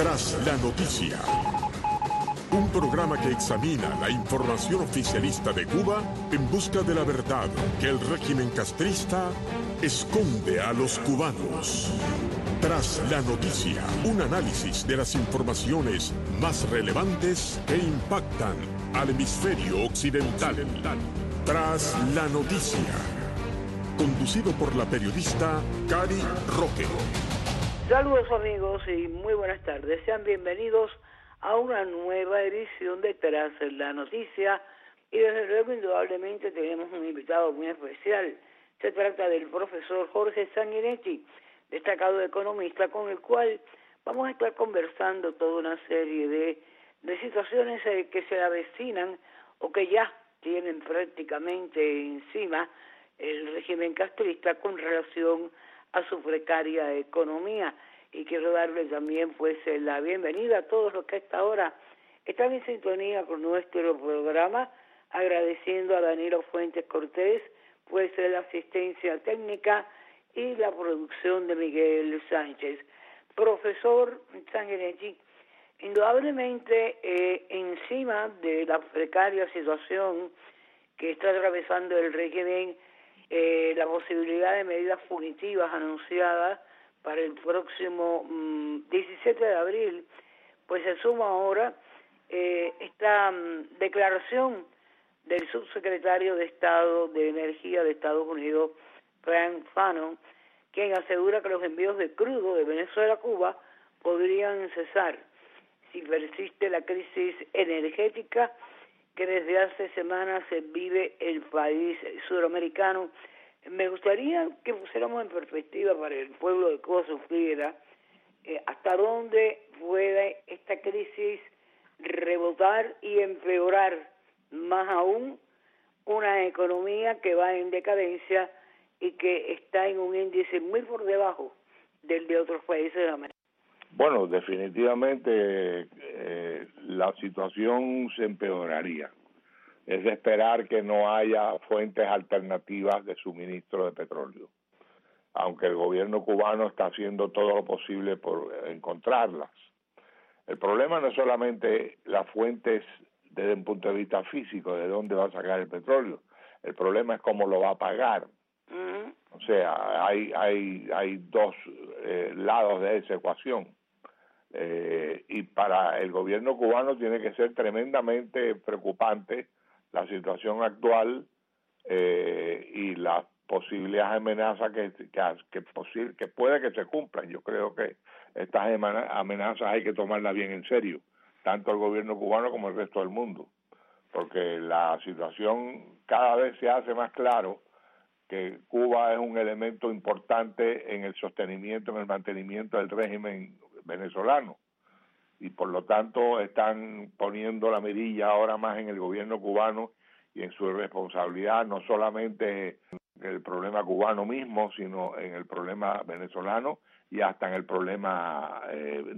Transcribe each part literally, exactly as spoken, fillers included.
Tras la noticia, un programa que examina la información oficialista de Cuba en busca de la verdad que el régimen castrista esconde a los cubanos. Tras la noticia, un análisis de las informaciones más relevantes que impactan al hemisferio occidental. Tras la noticia, conducido por la periodista Cari Roque. Saludos amigos y muy buenas tardes. Sean bienvenidos a una nueva edición de Tras la Noticia y desde luego indudablemente tenemos un invitado muy especial. Se trata del profesor Jorge Sanguinetti, destacado economista, con el cual vamos a estar conversando toda una serie de, de situaciones eh, que se avecinan o que ya tienen prácticamente encima el régimen castrista con relación a su precaria economía. Y quiero darle también pues la bienvenida a todos los que a esta hora están en sintonía con nuestro programa, agradeciendo a Danilo Fuentes Cortés pues la asistencia técnica y la producción de Miguel Sánchez. Profesor Sanguinetti, indudablemente eh, encima de la precaria situación que está atravesando el régimen, eh, la posibilidad de medidas punitivas anunciadas para el próximo mmm, diecisiete de abril, pues se suma ahora eh, esta mmm, declaración del subsecretario de Estado de Energía de Estados Unidos, Frank Fanon, quien asegura que los envíos de crudo de Venezuela a Cuba podrían cesar si persiste la crisis energética que desde hace semanas vive el país suramericano. Me gustaría que pusiéramos en perspectiva para el pueblo de Cuba supiera eh, hasta dónde puede esta crisis rebotar y empeorar más aún una economía que va en decadencia y que está en un índice muy por debajo del de otros países de América. Bueno, definitivamente eh, la situación se empeoraría. Es de esperar que no haya fuentes alternativas de suministro de petróleo, aunque el gobierno cubano está haciendo todo lo posible por encontrarlas. El problema no es solamente las fuentes desde un punto de vista físico, de dónde va a sacar el petróleo. El problema es cómo lo va a pagar. Uh-huh. O sea, hay hay hay dos eh, lados de esa ecuación. Eh, y para el gobierno cubano tiene que ser tremendamente preocupante la situación actual eh, y las posibilidades de amenazas que, que, que, posible, que puede que se cumplan. Yo creo que estas amenazas hay que tomarlas bien en serio, tanto el gobierno cubano como el resto del mundo, porque la situación cada vez se hace más claro que Cuba es un elemento importante en el sostenimiento, en el mantenimiento del régimen venezolano. Y por lo tanto están poniendo la mirilla ahora más en el gobierno cubano y en su responsabilidad, no solamente en el problema cubano mismo, sino en el problema venezolano y hasta en el problema... Eh...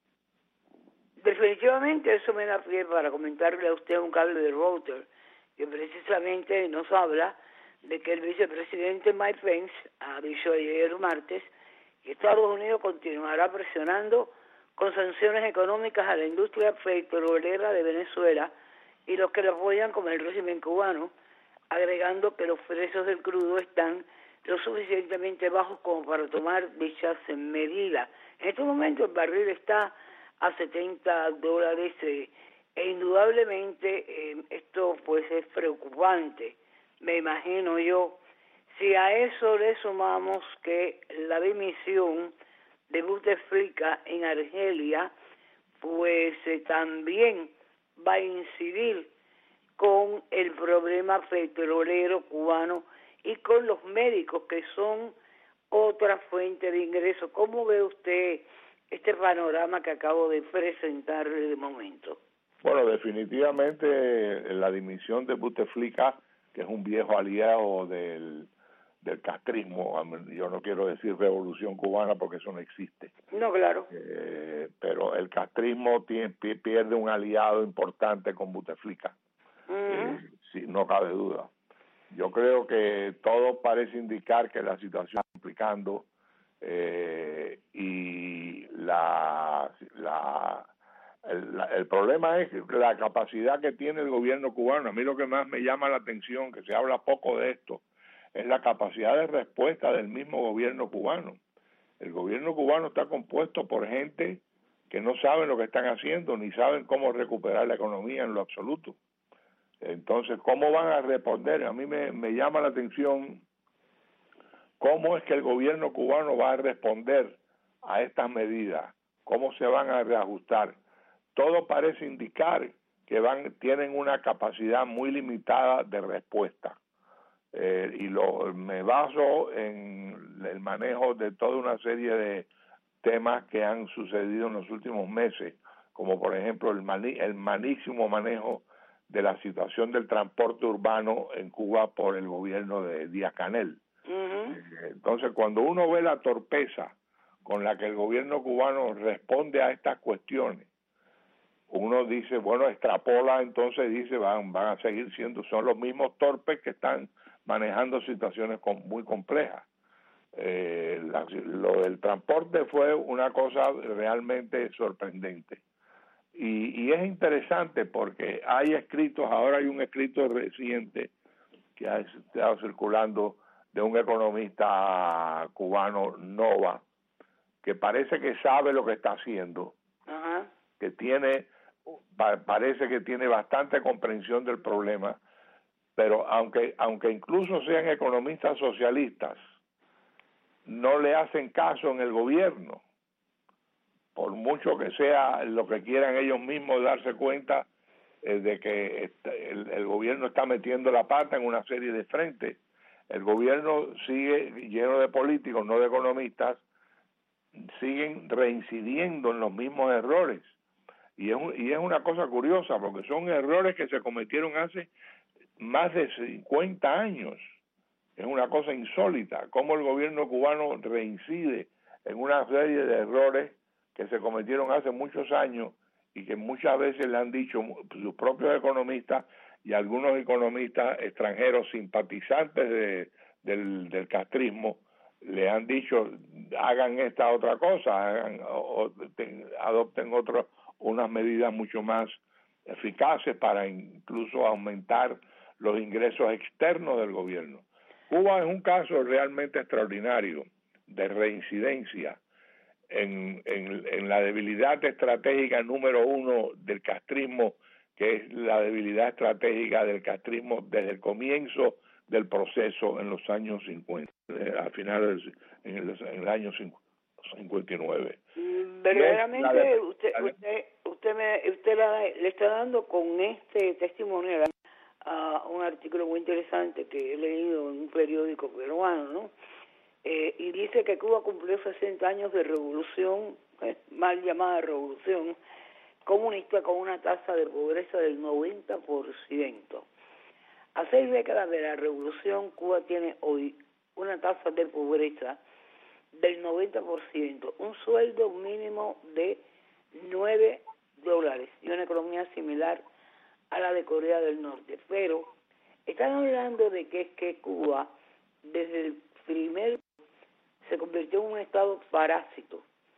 Definitivamente eso me da pie para comentarle a usted un cable de Reuters, que precisamente nos habla de que el vicepresidente Mike Pence ha dicho ayer martes que Estados Unidos continuará presionando con sanciones económicas a la industria petrolera de Venezuela y los que lo apoyan como el régimen cubano, agregando que los precios del crudo están lo suficientemente bajos como para tomar dichas medidas. En este momento el barril está a setenta dólares eh, e indudablemente eh, esto pues es preocupante. Me imagino yo, si a eso le sumamos que la dimisión de Bouteflika en Argelia, pues eh, también va a incidir con el problema petrolero cubano y con los médicos que son otra fuente de ingresos. ¿Cómo ve usted este panorama que acabo de presentarle de momento? Bueno, definitivamente la dimisión de Bouteflika, que es un viejo aliado del del castrismo, yo no quiero decir revolución cubana porque eso no existe. No, claro. Eh, pero el castrismo tiene, pierde un aliado importante con Bouteflika, uh-huh. eh, sí, no cabe duda. Yo creo que todo parece indicar que la situación está complicando eh, y la, la, el, la, el problema es la capacidad que tiene el gobierno cubano. A mí lo que más me llama la atención, que se habla poco de esto, es la capacidad de respuesta del mismo gobierno cubano. El gobierno cubano está compuesto por gente que no saben lo que están haciendo, ni saben cómo recuperar la economía en lo absoluto. Entonces, ¿cómo van a responder? A mí me, me llama la atención cómo es que el gobierno cubano va a responder a estas medidas, cómo se van a reajustar. Todo parece indicar que van tienen una capacidad muy limitada de respuesta. Eh, y lo me baso en el manejo de toda una serie de temas que han sucedido en los últimos meses, como por ejemplo el, mani, el malísimo manejo de la situación del transporte urbano en Cuba por el gobierno de Díaz-Canel. Uh-huh. Entonces, cuando uno ve la torpeza con la que el gobierno cubano responde a estas cuestiones, uno dice, bueno, extrapola, entonces dice, van, van a seguir siendo, son los mismos torpes que están manejando situaciones con, muy complejas. Eh, la, lo del transporte fue una cosa realmente sorprendente. Y, y es interesante porque hay escritos, ahora hay un escrito reciente que ha estado circulando de un economista cubano, Nova, que parece que sabe lo que está haciendo, uh-huh. que tiene, pa, parece que tiene bastante comprensión del problema, pero aunque, aunque incluso sean economistas socialistas, no le hacen caso en el gobierno, por mucho que sea lo que quieran ellos mismos darse cuenta eh, de que el, el gobierno está metiendo la pata en una serie de frentes. El gobierno sigue lleno de políticos, no de economistas, siguen reincidiendo en los mismos errores. Y es, un, y es una cosa curiosa, porque son errores que se cometieron hace más de cincuenta años. Es una cosa insólita, cómo el gobierno cubano reincide en una serie de errores que se cometieron hace muchos años y que muchas veces le han dicho sus propios economistas y algunos economistas extranjeros simpatizantes de, del, del castrismo, le han dicho, hagan esta otra cosa, hagan, o, ten, adopten otro, unas medidas mucho más eficaces para incluso aumentar los ingresos externos del gobierno. Cuba es un caso realmente extraordinario de reincidencia en, en, en la debilidad estratégica número uno del castrismo, que es la debilidad estratégica del castrismo desde el comienzo del proceso en los años cincuenta, eh, a finales en el, en el año cincuenta y nueve. Verdaderamente de, usted usted usted me usted la, le está dando con este testimonio a uh, un artículo muy interesante que he leído en un periódico peruano, ¿no? Eh, y dice que Cuba cumplió sesenta años de revolución, eh, mal llamada revolución comunista, con una tasa de pobreza del noventa por ciento. A seis décadas de la revolución, Cuba tiene hoy una tasa de pobreza del noventa por ciento, un sueldo mínimo de nueve dólares y una economía similar a la de Corea del Norte. Pero están hablando de que es que Cuba, desde el primer, se convirtió en un estado parásito,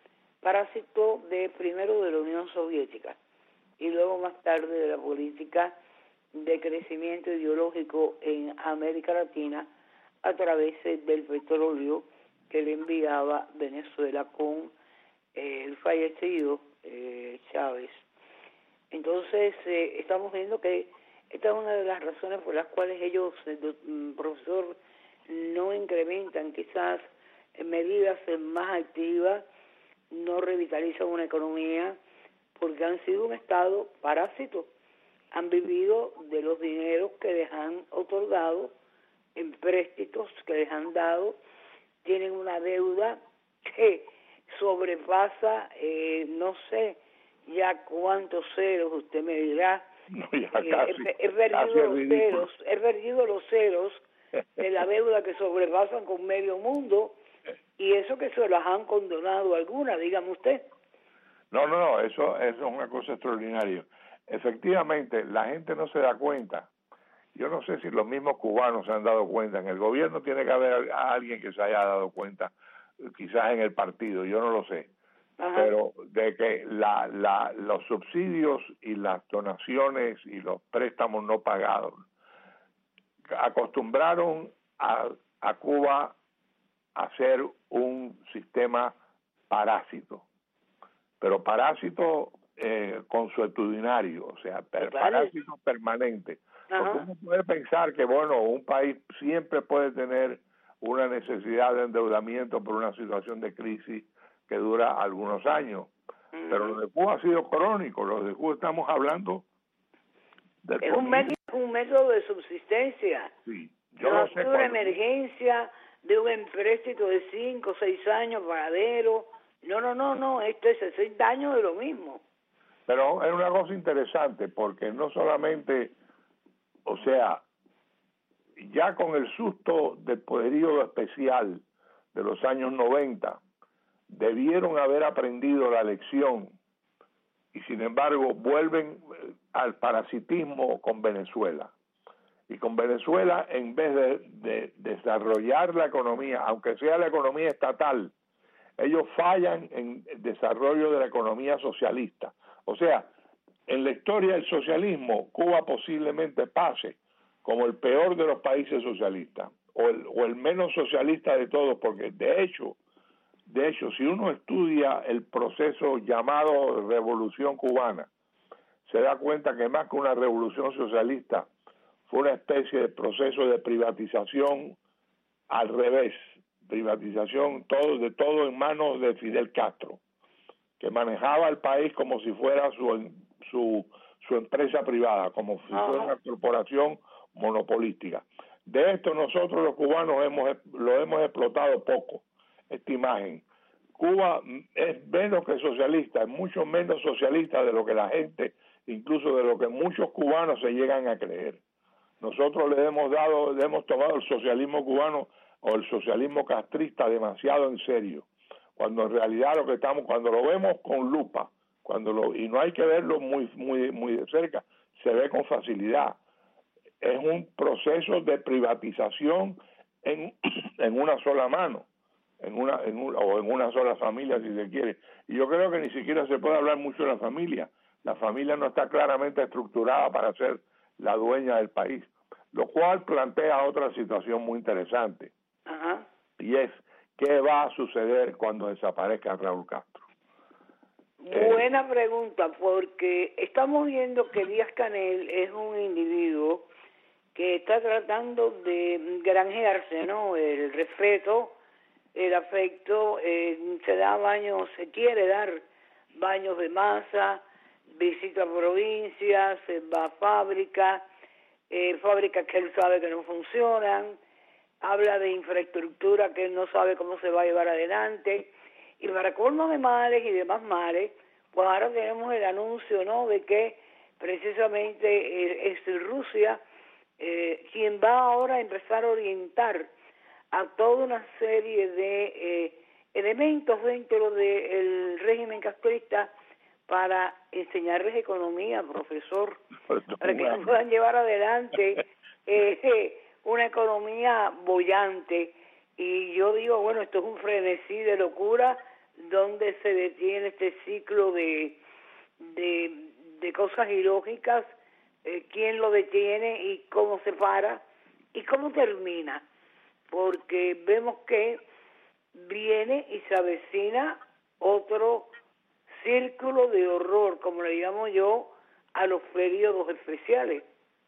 parásito de primero de la Unión Soviética y luego más tarde de la política de crecimiento ideológico en América Latina a través del petróleo que le enviaba Venezuela con eh, el fallecido eh, Chávez. Entonces eh, estamos viendo que esta es una de las razones por las cuales ellos, el profesor, no incrementan quizás medidas más activas, no revitalizan una economía, porque han sido un estado parásito. Han vivido de los dineros que les han otorgado, en préstitos que les han dado, tienen una deuda que sobrepasa, eh, no sé ya cuántos ceros, usted me dirá. No, ya eh, casi, he, he perdido los ceros, he perdido los ceros de la deuda que sobrepasan con medio mundo, y eso que se las han condonado algunas, dígame usted. No, no, no, eso, eso es una cosa extraordinaria. Efectivamente, la gente no se da cuenta. Yo no sé si los mismos cubanos se han dado cuenta. En el gobierno tiene que haber a alguien que se haya dado cuenta, quizás en el partido, yo no lo sé. Ajá. pero de que la, la, los subsidios y las donaciones y los préstamos no pagados acostumbraron a, a Cuba a ser un sistema parásito, pero parásito eh, consuetudinario, o sea, per, parásito permanente. Ajá. Porque uno puede pensar que, bueno, un país siempre puede tener una necesidad de endeudamiento por una situación de crisis que dura algunos años, uh-huh. pero lo de Cuba ha sido crónico. Lo de Cuba estamos hablando del es un método, un método de subsistencia. Sí, yo no, no sé una emergencia de un empréstito de cinco o seis años pagadero. No, no, no, no, esto es sesenta años de lo mismo. Pero es una cosa interesante porque no solamente, o sea, ya con el susto del periodo especial de los años noventa, debieron haber aprendido la lección y sin embargo vuelven al parasitismo con Venezuela. Y con Venezuela, en vez de, de desarrollar la economía, aunque sea la economía estatal, ellos fallan en el desarrollo de la economía socialista. O sea, en la historia del socialismo, Cuba posiblemente pase como el peor de los países socialistas, o el, o el menos socialista de todos, porque de hecho, de hecho, si uno estudia el proceso llamado Revolución Cubana, se da cuenta que más que una revolución socialista, fue una especie de proceso de privatización al revés, privatización todo de todo en manos de Fidel Castro, que manejaba el país como si fuera su su, su empresa privada, como si fuera una corporación monopolística. De esto nosotros los cubanos hemos lo hemos explotado poco, esta imagen. Cuba es menos que socialista, es mucho menos socialista de lo que la gente, incluso de lo que muchos cubanos se llegan a creer. Nosotros le hemos dado, le hemos tomado el socialismo cubano o el socialismo castrista demasiado en serio, cuando en realidad lo que estamos, cuando lo vemos con lupa, cuando lo, y no hay que verlo muy muy muy de cerca, se ve con facilidad. Es un proceso de privatización en, en una sola mano, en una, en una o en una sola familia si se quiere. Y yo creo que ni siquiera se puede hablar mucho de la familia. La familia no está claramente estructurada para ser la dueña del país, lo cual plantea otra situación muy interesante. Ajá. Y es, ¿qué va a suceder cuando desaparezca Raúl Castro? Buena eh, pregunta, porque estamos viendo que Díaz-Canel es un individuo que está tratando de granjearse, ¿no? El respeto, el afecto, eh, se da baños, se quiere dar baños de masa, visita provincias, va a fábricas, eh, fábricas que él sabe que no funcionan, habla de infraestructura que él no sabe cómo se va a llevar adelante, y para colmo de males y demás males, pues ahora tenemos el anuncio, ¿no?, de que precisamente eh, es Rusia eh, quien va ahora a empezar a orientar a toda una serie de eh, elementos dentro del régimen castrista para enseñarles economía, profesor, para que puedan llevar adelante eh, una economía boyante. Y yo digo, bueno, esto es un frenesí de locura donde se detiene este ciclo de de, de cosas ilógicas, eh, quién lo detiene y cómo se para y cómo termina, porque vemos que viene y se avecina otro círculo de horror, como le llamo yo, a los periodos especiales.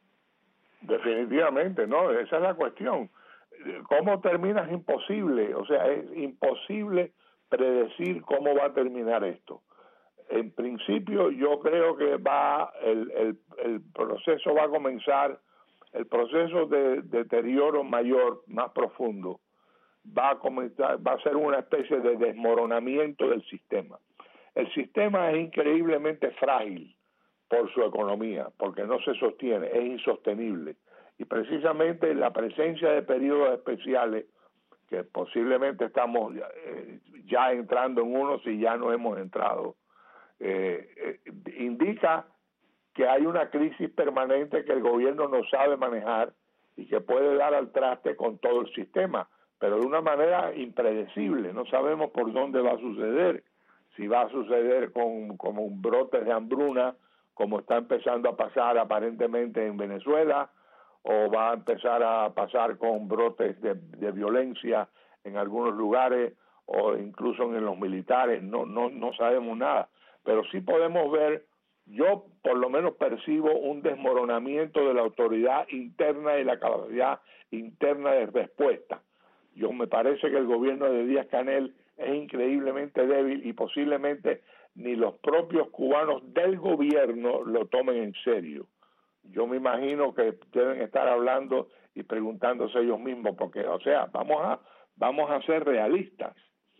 Definitivamente, no, esa es la cuestión. ¿Cómo termina? Es imposible, o sea, es imposible predecir cómo va a terminar esto. En principio, yo creo que va el, el, el proceso va a comenzar, el proceso de deterioro mayor, más profundo, va a comenzar, va a ser una especie de desmoronamiento del sistema. El sistema es increíblemente frágil por su economía, porque no se sostiene, es insostenible. Y precisamente la presencia de periodos especiales, que posiblemente estamos ya, eh, ya entrando en uno si ya no hemos entrado, eh, eh, indica que hay una crisis permanente que el gobierno no sabe manejar y que puede dar al traste con todo el sistema, pero de una manera impredecible. No sabemos por dónde va a suceder, si va a suceder con como un brote de hambruna, como está empezando a pasar aparentemente en Venezuela, o va a empezar a pasar con brotes de, de violencia en algunos lugares, o incluso en los militares. No, no, no sabemos nada, pero sí podemos ver, yo por lo menos percibo un desmoronamiento de la autoridad interna y la capacidad interna de respuesta. Yo me parece que el gobierno de Díaz-Canel es increíblemente débil y posiblemente ni los propios cubanos del gobierno lo tomen en serio. Yo me imagino que deben estar hablando y preguntándose ellos mismos, porque, o sea, vamos a vamos a ser realistas.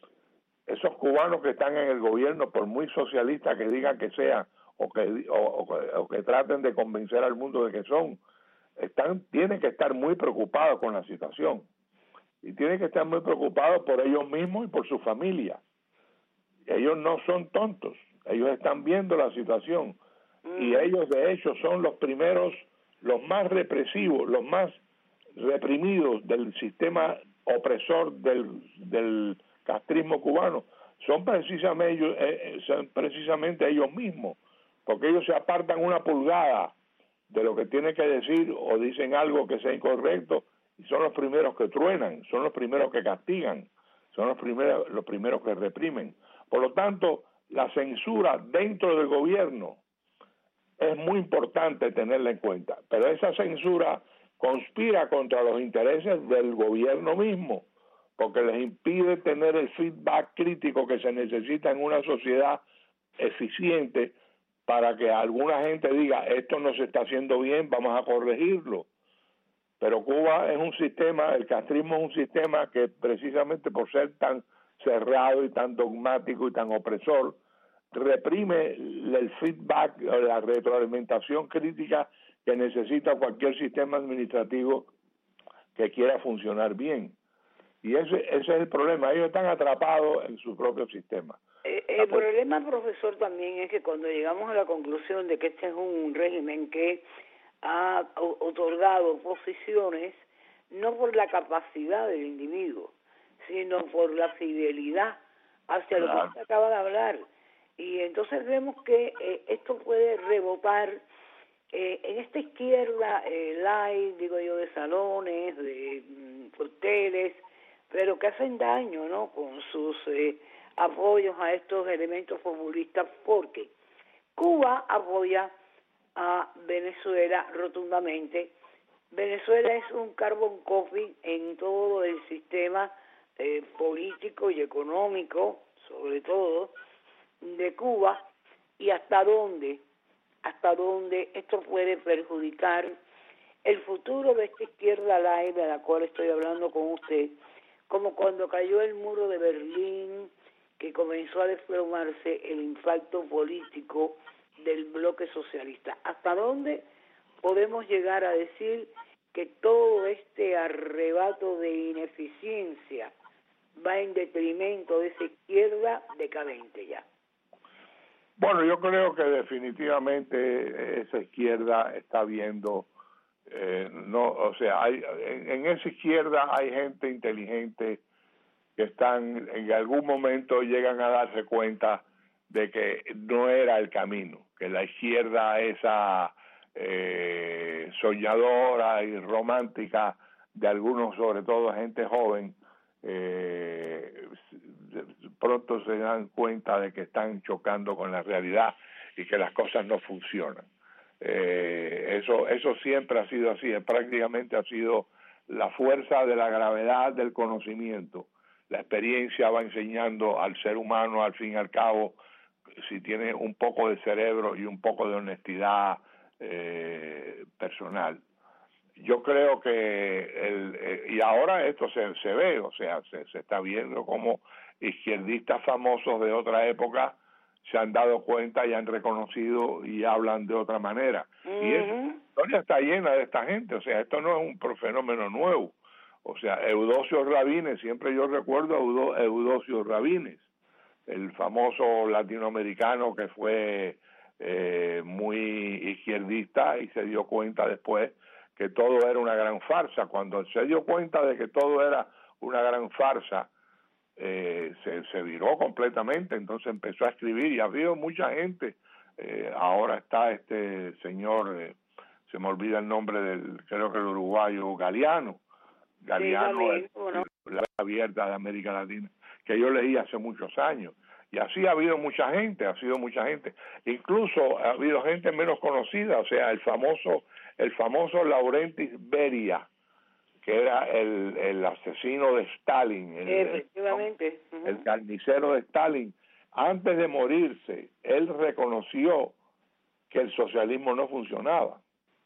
Esos cubanos que están en el gobierno, por muy socialistas que digan que sean, o que o, o, o que traten de convencer al mundo de que son, están tienen que estar muy preocupados con la situación. Y tienen que estar muy preocupados por ellos mismos y por su familia. Ellos no son tontos, ellos están viendo la situación mm. y ellos de hecho son los primeros, los más represivos, los más reprimidos del sistema opresor del, del castrismo cubano. Son precisamente ellos, eh, son precisamente ellos mismos, porque ellos se apartan una pulgada de lo que tienen que decir o dicen algo que sea incorrecto, y son los primeros que truenan, son los primeros que castigan, son los primeros, los primeros que reprimen. Por lo tanto, la censura dentro del gobierno es muy importante tenerla en cuenta, pero esa censura conspira contra los intereses del gobierno mismo, porque les impide tener el feedback crítico que se necesita en una sociedad eficiente para que alguna gente diga, esto no se está haciendo bien, vamos a corregirlo. Pero Cuba es un sistema, el castrismo es un sistema que precisamente por ser tan cerrado y tan dogmático y tan opresor, reprime el feedback o la retroalimentación crítica que necesita cualquier sistema administrativo que quiera funcionar bien. Y ese, ese es el problema, ellos están atrapados en su propio sistema. Eh, el problema, profesor, también es que cuando llegamos a la conclusión de que este es un régimen que ha otorgado posiciones no por la capacidad del individuo, sino por la fidelidad hacia claro. lo que usted acaba de hablar. Y entonces vemos que eh, esto puede rebotar eh, en esta izquierda eh, light, digo yo, de salones, de mm, hoteles, pero que hacen daño, ¿no?, con sus eh, apoyos a estos elementos populistas, porque Cuba apoya a Venezuela rotundamente. Venezuela es un carbon copy en todo el sistema eh, político y económico, sobre todo, de Cuba, y hasta dónde, hasta dónde esto puede perjudicar el futuro de esta izquierda light de la cual estoy hablando con usted, como cuando cayó el muro de Berlín, que comenzó a desplomarse el impacto político del bloque socialista. ¿Hasta dónde podemos llegar a decir que todo este arrebato de ineficiencia va en detrimento de esa izquierda decadente ya? Bueno, yo creo que definitivamente esa izquierda está viendo, eh, no, o sea, hay, en, en esa izquierda hay gente inteligente que están, en algún momento llegan a darse cuenta de que no era el camino, que la izquierda esa eh, soñadora y romántica de algunos, sobre todo gente joven, eh, pronto se dan cuenta de que están chocando con la realidad y que las cosas no funcionan. Eh, eso, eso siempre ha sido así, prácticamente ha sido la fuerza de la gravedad del conocimiento. La experiencia va enseñando al ser humano, al fin y al cabo, si tiene un poco de cerebro y un poco de honestidad eh, personal. Yo creo que, el, eh, y ahora esto se, se ve, o sea, se, se está viendo como izquierdistas famosos de otra época se han dado cuenta y han reconocido y hablan de otra manera. Uh-huh. Y esa historia está llena de esta gente, o sea, esto no es un fenómeno nuevo. O sea, Eudosio Rabines, siempre yo recuerdo a Eudosio Rabines, el famoso latinoamericano que fue eh, muy izquierdista y se dio cuenta después que todo era una gran farsa. Cuando se dio cuenta de que todo era una gran farsa, eh, se, se viró completamente, entonces empezó a escribir y ha habido mucha gente. Eh, ahora está este señor, eh, se me olvida el nombre del, creo que el uruguayo, Galeano, Galeano, sí, el, bueno. La abierta de América Latina, que yo leí hace muchos años. Y así ha habido mucha gente, ha sido mucha gente. Incluso ha habido gente menos conocida, o sea, el famoso, el famoso Laurentis Beria, que era el, el asesino de Stalin, el, efectivamente, el, el carnicero de Stalin. Antes de morirse, él reconoció que el socialismo no funcionaba,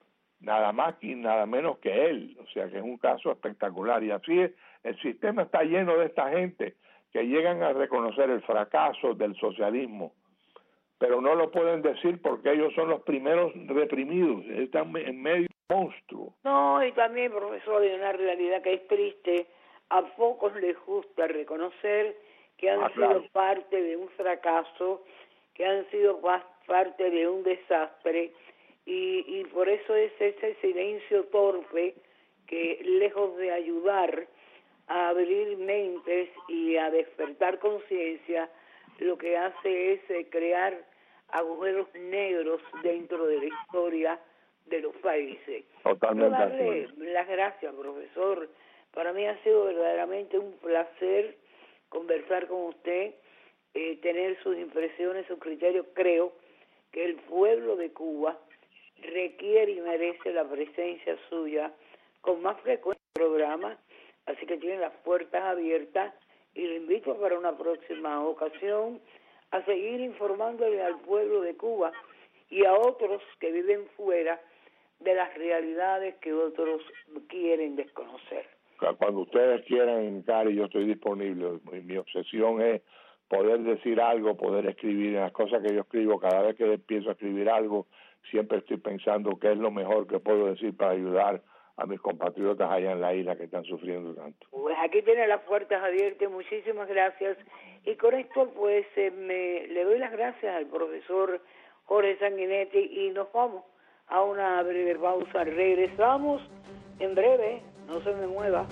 nada más y nada menos que él, o sea que es un caso espectacular. Y así es, el sistema está lleno de esta gente que llegan a reconocer el fracaso del socialismo, pero no lo pueden decir porque ellos son los primeros reprimidos, están en medio de un monstruo. No, y también, profesor, hay una realidad que es triste, a pocos les gusta reconocer que han ah, sido claro. parte de un fracaso, que han sido parte de un desastre, y, y por eso es ese silencio torpe que, lejos de ayudar a abrir mentes y a despertar conciencia, lo que hace es eh, crear agujeros negros dentro de la historia de los países. Totalmente. Quiero darle las gracias, profesor. Para mí ha sido verdaderamente un placer conversar con usted, eh, tener sus impresiones, sus criterios. Creo que el pueblo de Cuba requiere y merece la presencia suya con más frecuencia en el programa, así que tiene las puertas abiertas y lo invito para una próxima ocasión a seguir informándole al pueblo de Cuba y a otros que viven fuera de las realidades que otros quieren desconocer. Cuando ustedes quieran, Cari, yo estoy disponible. Mi, mi obsesión es poder decir algo, poder escribir. En las cosas que yo escribo, cada vez que empiezo a escribir algo, siempre estoy pensando qué es lo mejor que puedo decir para ayudar a mis compatriotas allá en la isla que están sufriendo tanto. Pues aquí tiene las puertas abiertas, muchísimas gracias. Y con esto, pues, eh, me le doy las gracias al profesor Jorge Sanguinetti y nos vamos a una breve pausa. Regresamos en breve, no se me mueva.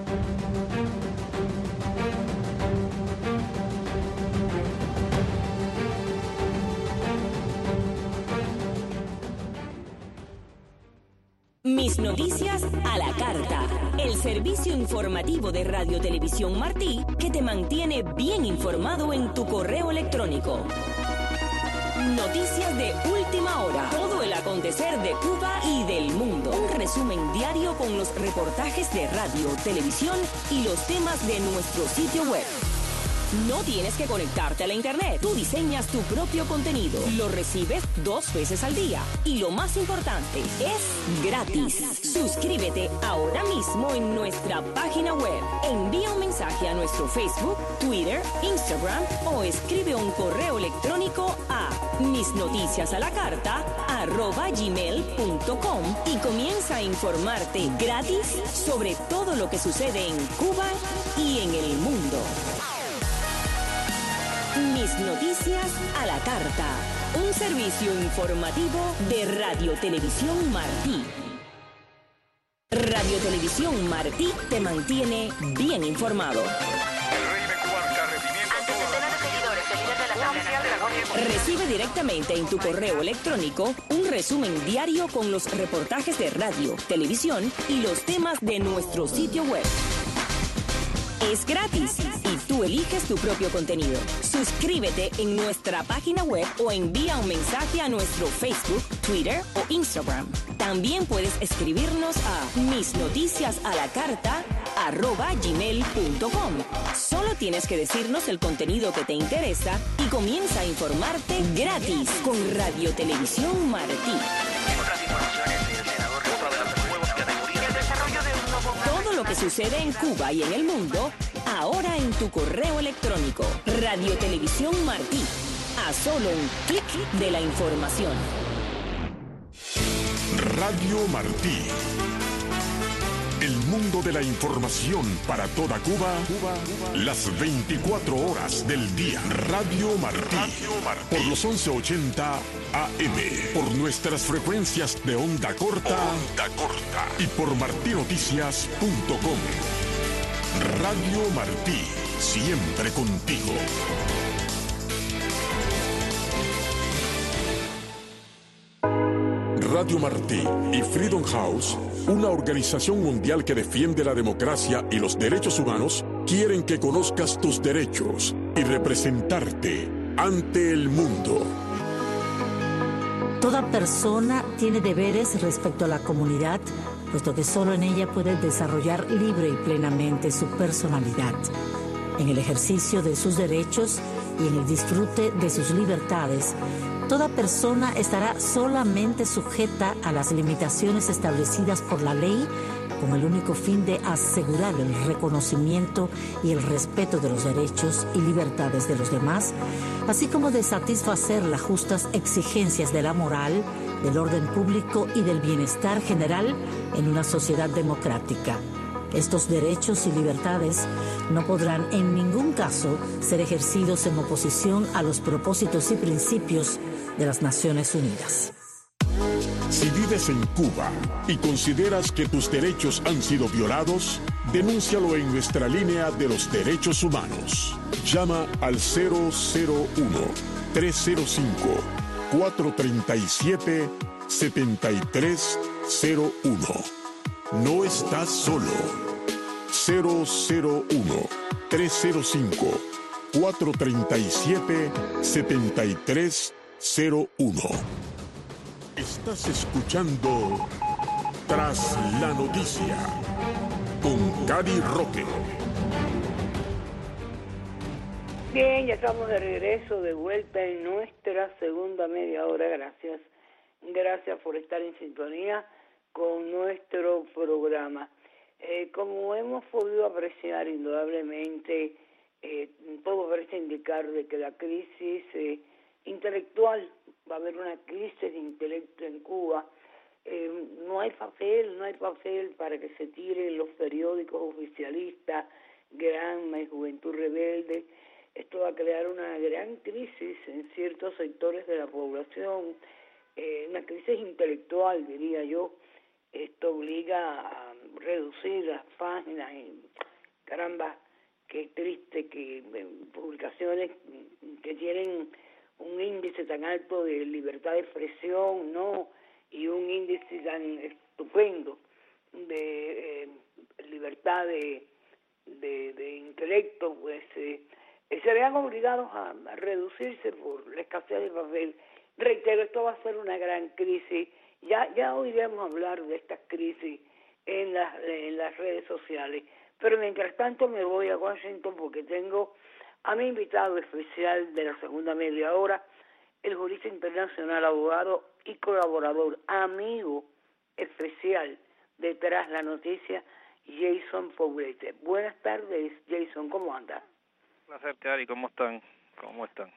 Mis noticias a la carta. El servicio informativo de Radio Televisión Martí que te mantiene bien informado en tu correo electrónico. Noticias de última hora. Todo el acontecer de Cuba y del mundo. Un resumen diario con los reportajes de radio, televisión y los temas de nuestro sitio web. No tienes que conectarte a la internet. Tú diseñas tu propio contenido. Lo recibes dos veces al día. Y lo más importante, es gratis. Suscríbete ahora mismo en nuestra página web. Envía un mensaje a nuestro Facebook, Twitter, Instagram o escribe un correo electrónico a misnoticiasalacarta arroba gmail punto com y comienza a informarte gratis sobre todo lo que sucede en Cuba y en el mundo. Mis noticias a la carta. Un servicio informativo de Radio Televisión Martí. Radio Televisión Martí te mantiene bien informado. Recibe directamente en tu correo electrónico un resumen diario con los reportajes de radio, televisión y los temas de nuestro sitio web. Es gratis y tú eliges tu propio contenido. Suscríbete en nuestra página web o envía un mensaje a nuestro Facebook, Twitter o Instagram. También puedes escribirnos a misnoticiasalacarta arroba gmail punto com. Solo tienes que decirnos el contenido que te interesa y comienza a informarte gratis con Radio Televisión Martí. Todo lo que sucede en Cuba y en el mundo, ahora en tu correo electrónico. Radio Televisión Martí. A solo un clic de la información. Radio Martí. El mundo de la información para toda Cuba, Cuba, Cuba. Las veinticuatro horas del día. Radio Martí. Radio Martí. Por los once ochenta A M. Por nuestras frecuencias de onda corta. Onda corta. Y por martinoticias punto com. Radio Martí. siempre contigo. Radio Martí y Freedom House, una organización mundial que defiende la democracia y los derechos humanos, quieren que conozcas tus derechos y representarte ante el mundo. Toda persona tiene deberes respecto a la comunidad, puesto que solo en ella puede desarrollar libre y plenamente su personalidad. En el ejercicio de sus derechos y en el disfrute de sus libertades, toda persona estará solamente sujeta a las limitaciones establecidas por la ley, con el único fin de asegurar el reconocimiento y el respeto de los derechos y libertades de los demás, así como de satisfacer las justas exigencias de la moral, del orden público y del bienestar general en una sociedad democrática. Estos derechos y libertades no podrán en ningún caso ser ejercidos en oposición a los propósitos y principios de las Naciones Unidas. Si vives en Cuba y consideras que tus derechos han sido violados, denúncialo en nuestra línea de los derechos humanos. Llama al cero cero uno, tres cero cinco, cuatro tres siete, siete tres cero uno. No estás solo. cero cero uno, tres cero cinco, cuatro tres siete, siete tres cero uno. Estás escuchando Tras la Noticia con Cady Roque. Bien, ya estamos de regreso, de vuelta en nuestra segunda media hora. Gracias, gracias por estar en sintonía con nuestro programa. Eh, como hemos podido apreciar, indudablemente, eh, todo parece indicar de que la crisis eh, intelectual, va a haber una crisis de intelecto en Cuba. Eh, no hay papel, no hay papel para que se tiren los periódicos oficialistas, Granma y Juventud Rebelde. Esto va a crear una gran crisis en ciertos sectores de la población, eh, una crisis intelectual, diría yo. Esto obliga a reducir las páginas y, caramba, qué triste que eh, publicaciones que tienen un índice tan alto de libertad de expresión, ¿no? Y un índice tan estupendo de eh, libertad de, de, de intelecto, pues eh, se vean obligados a, a reducirse por la escasez de papel. Reitero, esto va a ser una gran crisis. Ya ya oiremos hablar de esta crisis en las, en las redes sociales. Pero mientras tanto me voy a Washington porque tengo a mi invitado especial de la segunda media hora, el jurista internacional, abogado y colaborador, amigo especial de Tras la Noticia, Jason Poblete. Buenas tardes, Jason, ¿cómo andas? Un placer, Cady, ¿cómo están? ¿Cómo están?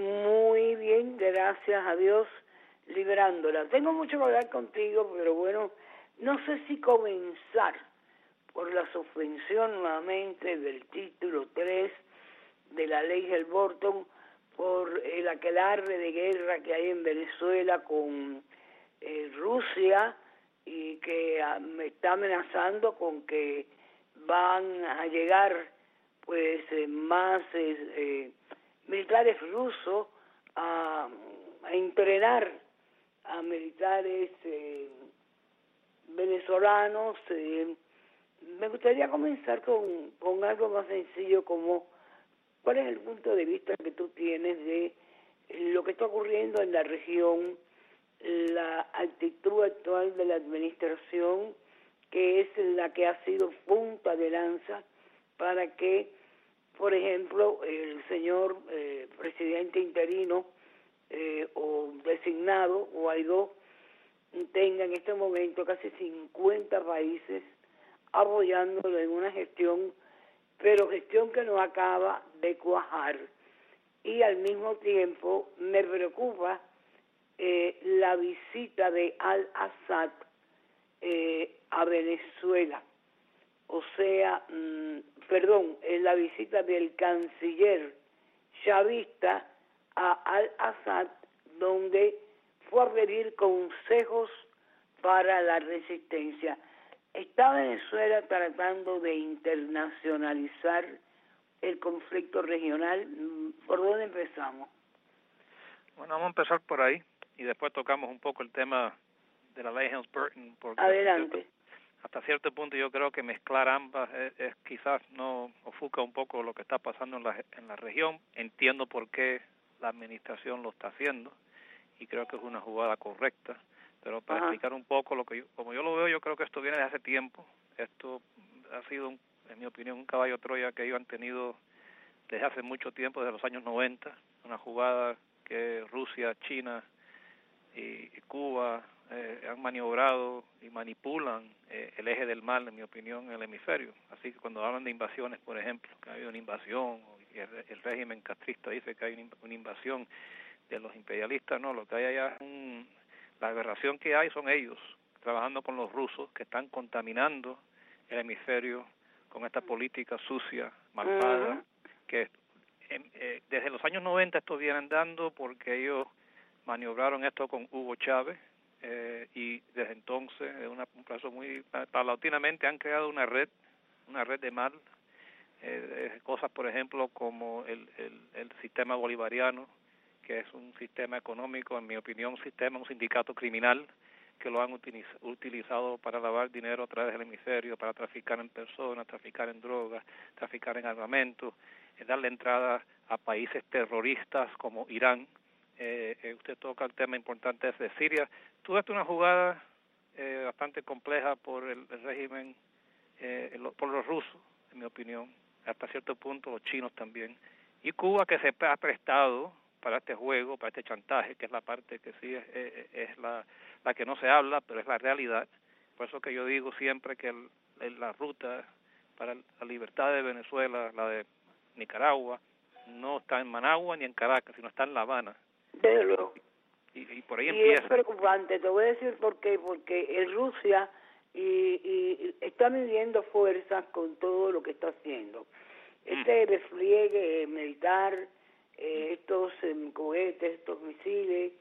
Muy bien, gracias a Dios, librándola. Tengo mucho que hablar contigo, pero bueno, no sé si comenzar por la suspensión nuevamente del título tres de la ley Helms-Burton, por el aquelarre de guerra que hay en Venezuela con eh, Rusia y que ah, me está amenazando con que van a llegar pues eh, más eh, eh, militares rusos a, a entrenar a militares eh, venezolanos. Eh, me gustaría comenzar con, con algo más sencillo como ¿cuál es el punto de vista que tú tienes de lo que está ocurriendo en la región, la actitud actual de la administración, que es la que ha sido punta de lanza para que, por ejemplo, el señor eh, presidente interino eh, o designado, Guaidó, tenga en este momento casi cincuenta países apoyándolo en una gestión, pero gestión que no acaba de cuajar. Y al mismo tiempo me preocupa eh, la visita de Al-Assad eh, a Venezuela. O sea, mmm, perdón, eh, la visita del canciller chavista a Al-Assad, donde fue a pedir consejos para la resistencia. Está Venezuela tratando de internacionalizar el conflicto regional. ¿Por dónde empezamos? Bueno, vamos a empezar por ahí y después tocamos un poco el tema de la ley Helms-Burton. Porque Adelante. Hasta cierto punto yo creo que mezclar ambas es, es quizás no ofusca un poco lo que está pasando en la, en la región. Entiendo por qué la administración lo está haciendo y creo que es una jugada correcta, pero para Ajá. explicar un poco lo que yo, como yo lo veo, yo creo que esto viene de hace tiempo. Esto ha sido, un, en mi opinión, un caballo de Troya que ellos han tenido desde hace mucho tiempo, desde los años noventa, una jugada que Rusia, China y Cuba eh, han maniobrado y manipulan eh, el eje del mal, en mi opinión, en el hemisferio. Así que cuando hablan de invasiones, por ejemplo, que ha habido una invasión, y el, el régimen castrista dice que hay una, una invasión de los imperialistas, no, lo que hay allá es un, la aberración que hay son ellos, trabajando con los rusos, que están contaminando el hemisferio con esta política sucia, malvada, uh-huh. que eh, desde los años noventa esto vienen dando porque ellos maniobraron esto con Hugo Chávez eh, y desde entonces, en una, un plazo muy paulatinamente, han creado una red, una red de mal, eh, de cosas, por ejemplo, como el, el, el sistema bolivariano, que es un sistema económico, en mi opinión, un sistema, un sindicato criminal, que lo han utiliz, utilizado para lavar dinero a través del hemisferio, para traficar en personas, traficar en drogas, traficar en armamento, eh, darle entrada a países terroristas como Irán. Eh, eh, usted toca el tema importante ese de Siria. Tuvo esto una jugada eh, bastante compleja por el, el régimen, eh, lo, por los rusos, en mi opinión, hasta cierto punto los chinos también, y Cuba, que se ha prestado para este juego, para este chantaje, que es la parte que sí es, es, es la, la que no se habla, pero es la realidad. Por eso que yo digo siempre que el, el, la ruta para la libertad de Venezuela, la de Nicaragua, no está en Managua ni en Caracas, sino está en La Habana. Desde luego. Y, y por ahí y empieza. Es preocupante, te voy a decir por qué, porque en Rusia y, y está midiendo fuerzas con todo lo que está haciendo. Este mm. despliegue militar, eh, estos eh, cohetes, estos misiles,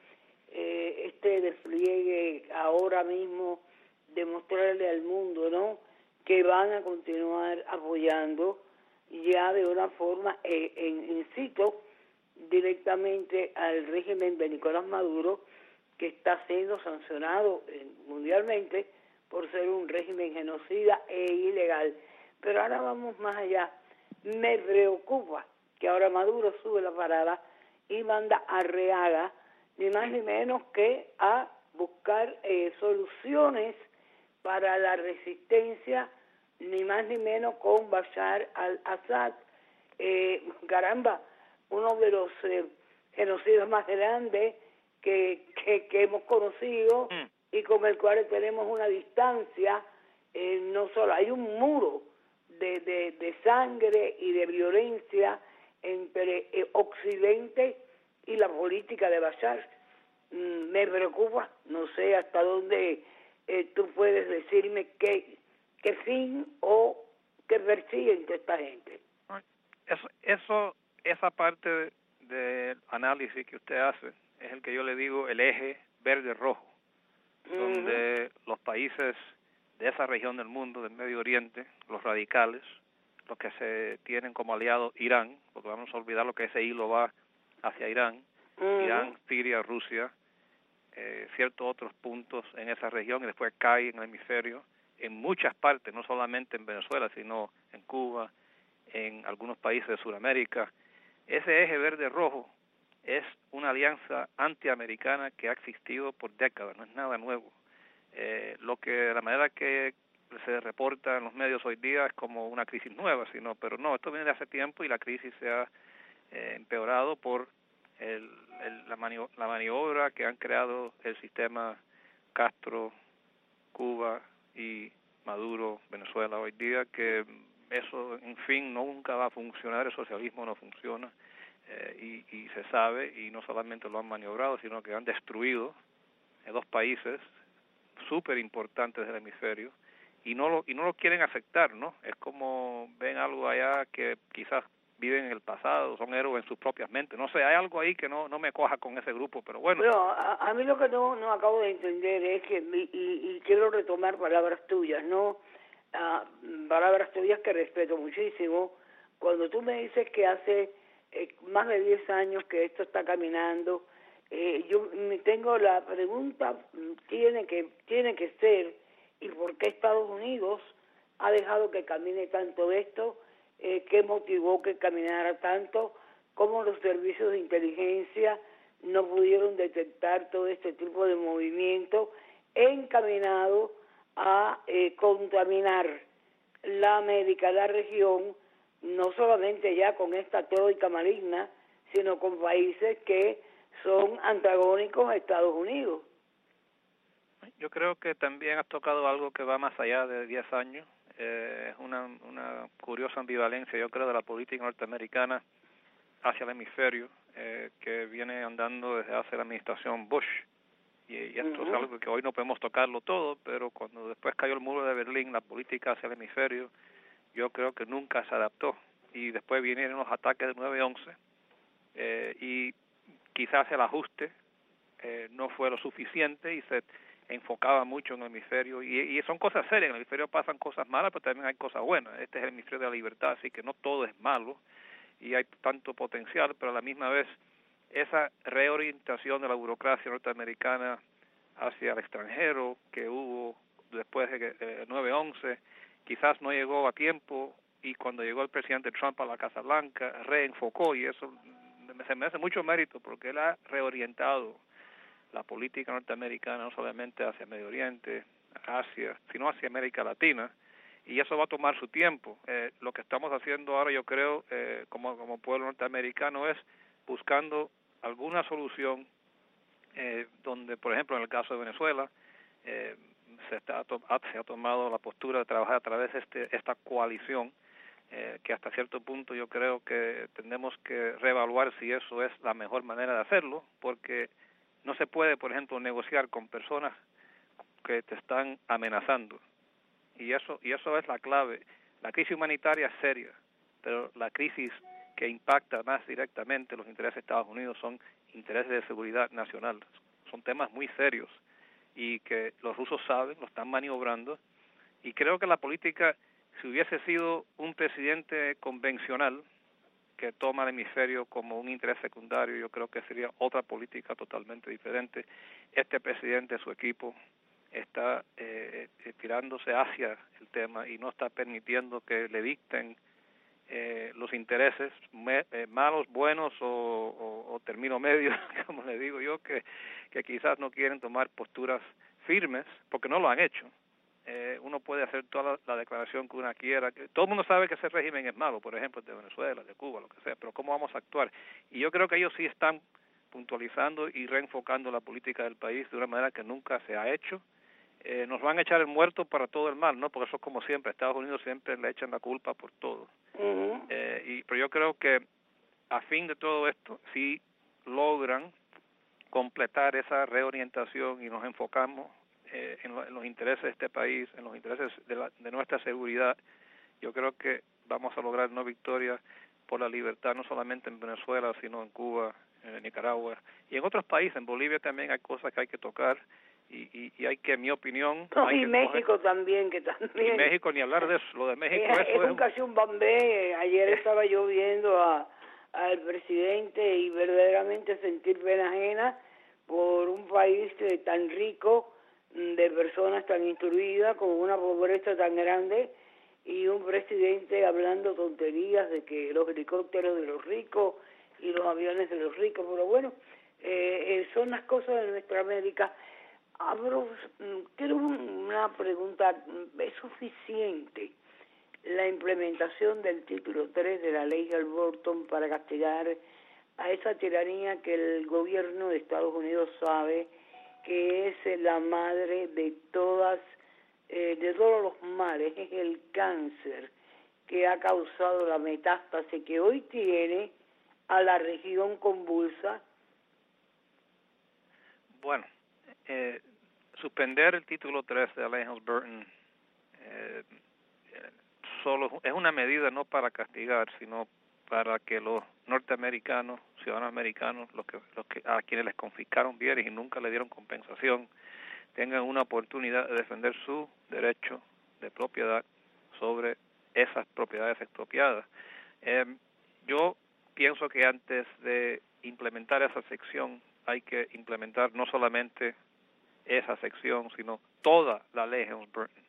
eh, este despliegue ahora mismo, demostrarle al mundo, ¿no?, que van a continuar apoyando ya de una forma, eh, en, incito directamente al régimen de Nicolás Maduro, que está siendo sancionado eh, mundialmente por ser un régimen genocida e ilegal. Pero ahora vamos más allá. Me preocupa que ahora Maduro sube la parada y manda a Arriaga, ni más ni menos que a buscar eh, soluciones para la resistencia, ni más ni menos con Bashar al-Assad. Eh, caramba, uno de los eh, genocidas más grandes que, que, que hemos conocido mm. y con el cual tenemos una distancia, eh, no solo hay un muro de, de, de sangre y de violencia entre eh, Occidente y la política de Bashar. Mm, me preocupa, no sé hasta dónde eh, tú puedes decirme qué, qué fin o qué persiguen de esta gente. Eso, eso esa parte del análisis que usted hace es el que yo le digo el eje verde-rojo, uh-huh. donde los países de esa región del mundo, del Medio Oriente, los radicales, los que se tienen como aliado Irán, porque vamos a olvidar lo que ese hilo va hacia Irán, uh-huh. Irán, Siria, Rusia, eh, ciertos otros puntos en esa región, y después cae en el hemisferio, en muchas partes, no solamente en Venezuela, sino en Cuba, en algunos países de Sudamérica. Ese eje verde-rojo es una alianza antiamericana que ha existido por décadas, no es nada nuevo. Eh, lo que la manera que se reporta en los medios hoy día es como una crisis nueva, sino, pero no, esto viene de hace tiempo y la crisis se ha eh, empeorado por el, el, la, manio, la maniobra que han creado el sistema Castro, Cuba y Maduro, Venezuela hoy día, que eso, en fin, nunca va a funcionar, el socialismo no funciona, eh, y, y se sabe, y no solamente lo han maniobrado, sino que han destruido eh, dos países súper importantes del hemisferio, y no lo y no lo quieren aceptar, ¿no? Es como ven algo allá que quizás viven en el pasado, son héroes en sus propias mentes, no sé, hay algo ahí que no no me cuaja con ese grupo, pero bueno. Pero a, a mí lo que no, no acabo de entender es que, y, y quiero retomar palabras tuyas, ¿no? Uh, palabras tuyas que respeto muchísimo, cuando tú me dices que hace eh, más de diez años que esto está caminando, eh, yo me tengo la pregunta, tiene que, tiene que ser, ¿y por qué Estados Unidos ha dejado que camine tanto esto? Eh, ¿Qué motivó que caminara tanto? ¿Cómo los servicios de inteligencia no pudieron detectar todo este tipo de movimiento encaminado a eh, contaminar la América, la región, no solamente ya con esta troika maligna, sino con países que son antagónicos a Estados Unidos? Yo creo que también has tocado algo que va más allá de diez años. Eh, es una, una curiosa ambivalencia, yo creo, de la política norteamericana hacia el hemisferio, eh, que viene andando desde hace la administración Bush. Y, y esto uh-huh. es algo que hoy no podemos tocarlo todo, pero cuando después cayó el muro de Berlín, la política hacia el hemisferio, yo creo que nunca se adaptó. Y después vinieron los ataques del nueve once, eh, y quizás el ajuste eh, no fue lo suficiente y se enfocaba mucho en el hemisferio, y, y son cosas serias. En el hemisferio pasan cosas malas, pero también hay cosas buenas. Este es el hemisferio de la libertad, así que no todo es malo, y hay tanto potencial, pero a la misma vez esa reorientación de la burocracia norteamericana hacia el extranjero que hubo después del de nueve once, quizás no llegó a tiempo, y cuando llegó el presidente Trump a la Casa Blanca, reenfocó, y eso se me hace mucho mérito, porque él ha reorientado la política norteamericana no solamente hacia Medio Oriente, Asia, sino hacia América Latina, y eso va a tomar su tiempo. Eh, lo que estamos haciendo ahora, yo creo, eh, como, como pueblo norteamericano, es buscando alguna solución eh, donde, por ejemplo, en el caso de Venezuela, eh, se, está, se ha tomado la postura de trabajar a través de este, esta coalición, eh, que hasta cierto punto yo creo que tenemos que reevaluar si eso es la mejor manera de hacerlo, porque no se puede, por ejemplo, negociar con personas que te están amenazando. Y eso y eso es la clave. La crisis humanitaria es seria, pero la crisis que impacta más directamente los intereses de Estados Unidos son intereses de seguridad nacional. Son temas muy serios y que los rusos saben, lo están maniobrando. Y creo que la política, si hubiese sido un presidente convencional que toma el hemisferio como un interés secundario, yo creo que sería otra política totalmente diferente. Este presidente, su equipo, está eh, tirándose hacia el tema y no está permitiendo que le dicten eh, los intereses me, eh, malos, buenos o, o, o término medio, como le digo yo, que, que quizás no quieren tomar posturas firmes, porque no lo han hecho. Eh, uno puede hacer toda la, la declaración que uno quiera. Todo el mundo sabe que ese régimen es malo, por ejemplo, de Venezuela, de Cuba, lo que sea, pero ¿cómo vamos a actuar? Y yo creo que ellos sí están puntualizando y reenfocando la política del país de una manera que nunca se ha hecho. Eh, nos van a echar el muerto para todo el mal, ¿no? Porque eso es como siempre, Estados Unidos siempre le echan la culpa por todo. Uh-huh. Eh, y, pero yo creo que a fin de todo esto, si logran completar esa reorientación y nos enfocamos eh, en, lo, en los intereses de este país, en los intereses de, la, de nuestra seguridad, yo creo que vamos a lograr una victoria por la libertad, no solamente en Venezuela, sino en Cuba, en Nicaragua y en otros países. En Bolivia también hay cosas que hay que tocar. Y, y, y hay que, en mi opinión... No, hay y que México coger, también, que también... Y México, ni hablar de eso, lo de México... Es, eso es un, es casi un bambé. Ayer estaba yo viendo a, al presidente y verdaderamente sentir pena ajena por un país tan rico, de personas tan instruidas, con una pobreza tan grande, y un presidente hablando tonterías de que los helicópteros de los ricos y los aviones de los ricos, pero bueno, eh, son las cosas de nuestra América. Abro, quiero una pregunta, ¿es suficiente la implementación del título tres de la ley Halliburton para castigar a esa tiranía que el gobierno de Estados Unidos sabe que es la madre de todas, eh, de todos los males, es el cáncer que ha causado la metástasis que hoy tiene a la región convulsa? Bueno, eh, suspender el título tres de la ley Halliburton eh, solo es una medida no para castigar, sino para que los norteamericanos, ciudadanos americanos, los que, los que a quienes les confiscaron bienes y nunca le dieron compensación, tengan una oportunidad de defender su derecho de propiedad sobre esas propiedades expropiadas. Eh, yo pienso que antes de implementar esa sección hay que implementar no solamente esa sección, sino toda la ley Helms-Burton.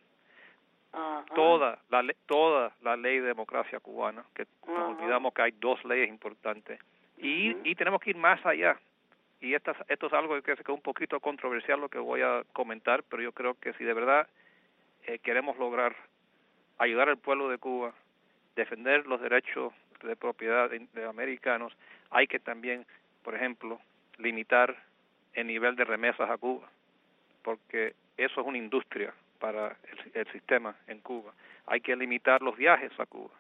Ajá. Toda la ley, toda la ley de democracia cubana, que Ajá. nos olvidamos que hay dos leyes importantes. Y, Ujú. y tenemos que ir más allá. Y esta, esto es algo que es un poquito controversial lo que voy a comentar, pero yo creo que si de verdad eh, queremos lograr ayudar al pueblo de Cuba, defender los derechos de propiedad de, de americanos, hay que también, por ejemplo, limitar el nivel de remesas a Cuba, porque eso es una industria para el, el sistema en Cuba. Hay que limitar los viajes a Cuba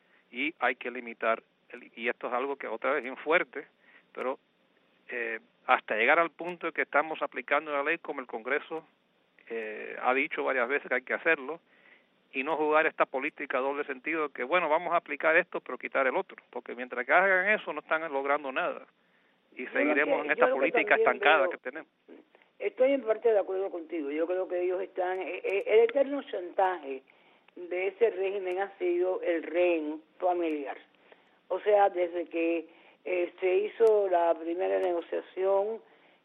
y hay que limitar, el, y esto es algo que otra vez es fuerte, pero eh, hasta llegar al punto de que estamos aplicando la ley como el Congreso eh, ha dicho varias veces que hay que hacerlo, y no jugar esta política doble sentido que, bueno, vamos a aplicar esto pero quitar el otro, porque mientras que hagan eso no están logrando nada y seguiremos que, en esta política estancada veo, que tenemos. Estoy en parte de acuerdo contigo. Yo creo que ellos están, eh, el eterno chantaje de ese régimen ha sido el rehén familiar. O sea, desde que eh, se hizo la primera negociación,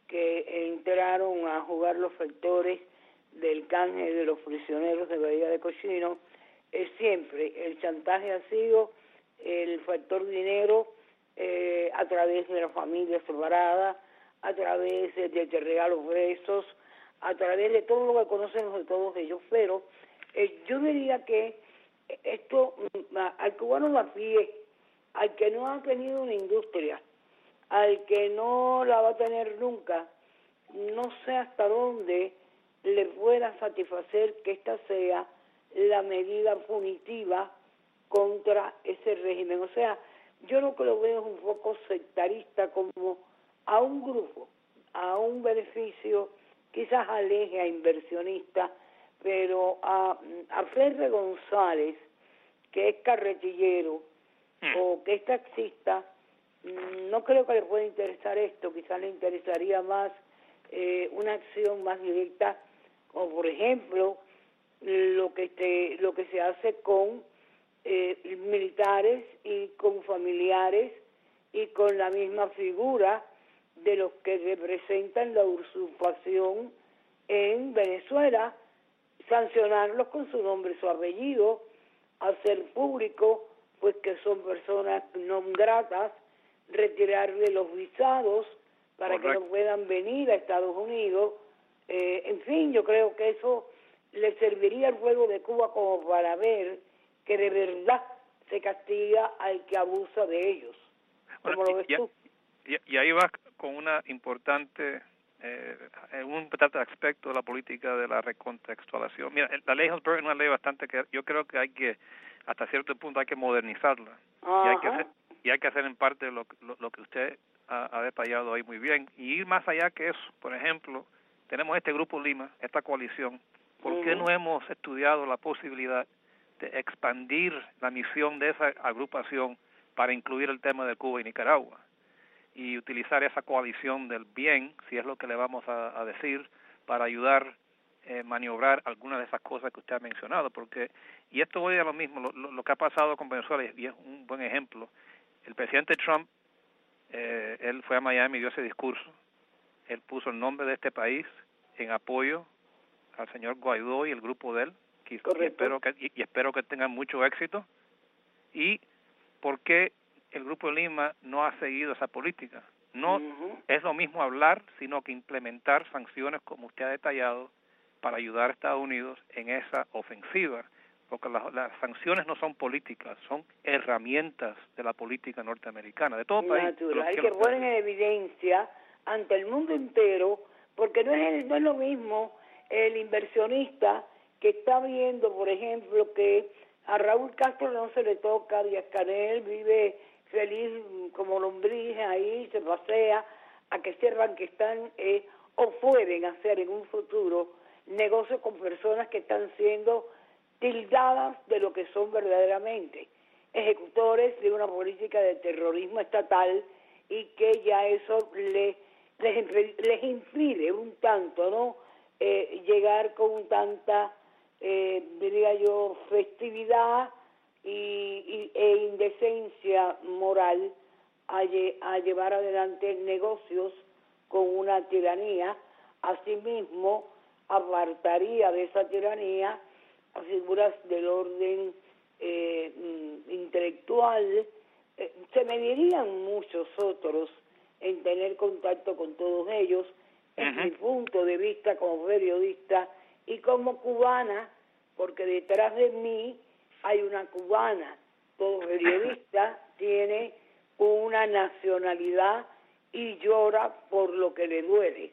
que entraron a jugar los factores del canje de los prisioneros de Bahía de Cochino, eh, siempre el chantaje ha sido el factor dinero eh, a través de la familia separada, a través de, de, de regalos presos, a través de todo lo que conocemos de todos ellos, pero eh, yo diría que esto al cubano a pie, al que no ha tenido una industria, al que no la va a tener nunca, no sé hasta dónde le pueda satisfacer que esta sea la medida punitiva contra ese régimen. O sea, yo lo que lo veo es un poco sectarista, como a un grupo, a un beneficio, quizás aleje a inversionistas, pero a, a Ferre González, que es carretillero mm. o que es taxista, no creo que le pueda interesar esto. Quizás le interesaría más eh, una acción más directa, como por ejemplo lo que te, lo que se hace con eh, militares y con familiares y con la misma figura de los que representan la usurpación en Venezuela, sancionarlos con su nombre y su apellido, hacer público pues que son personas no gratas, retirarle los visados para Correcto. Que no puedan venir a Estados Unidos. Eh, en fin, yo creo que eso le serviría al pueblo de Cuba como para ver que de verdad se castiga al que abusa de ellos. ¿Cómo bueno, lo ves y, tú? Y, y ahí va con una importante, eh, un importante aspecto de la política de la recontextualización. Mira, la ley Helms-Burton es una ley bastante que yo creo que hay que, hasta cierto punto, hay que modernizarla. Y hay que, hacer, y hay que hacer en parte lo, lo, lo que usted ha, ha detallado ahí muy bien. Y ir más allá que eso. Por ejemplo, tenemos este Grupo Lima, esta coalición. ¿Por uh-huh. qué no hemos estudiado la posibilidad de expandir la misión de esa agrupación para incluir el tema de Cuba y Nicaragua? Y utilizar esa coalición del bien, si es lo que le vamos a, a decir, para ayudar eh, maniobrar algunas de esas cosas que usted ha mencionado, porque, y esto voy a lo mismo, lo, lo, lo que ha pasado con Venezuela, y es un buen ejemplo. El presidente Trump, eh, él fue a Miami y dio ese discurso, él puso el nombre de este país en apoyo al señor Guaidó y el grupo de él, y, y espero que y, y espero que tengan mucho éxito. ¿Y por qué el Grupo de Lima no ha seguido esa política? No uh-huh. es lo mismo hablar, sino que implementar sanciones como usted ha detallado para ayudar a Estados Unidos en esa ofensiva, porque las, las sanciones no son políticas, son herramientas de la política norteamericana, de todo país. Natural, hay que poner en evidencia ante el mundo entero, porque no es, no es lo mismo el inversionista que está viendo, por ejemplo, que a Raúl Castro no se le toca, Díaz-Canel vive feliz como lombriz ahí, se pasea, a que sepan que están eh, o pueden hacer en un futuro negocios con personas que están siendo tildadas de lo que son verdaderamente ejecutores de una política de terrorismo estatal, y que ya eso le, les, les impide un tanto, ¿no?, eh, llegar con tanta, eh, diría yo, festividad y, y, e indecencia moral a, lle, a llevar adelante negocios con una tiranía. Asimismo, apartaría de esa tiranía a figuras del orden eh, intelectual. Eh, se medirían muchos otros en tener contacto con todos ellos. Uh-huh. Es mi punto de vista como periodista y como cubana, porque detrás de mí hay una cubana. Todo periodista tiene una nacionalidad y llora por lo que le duele.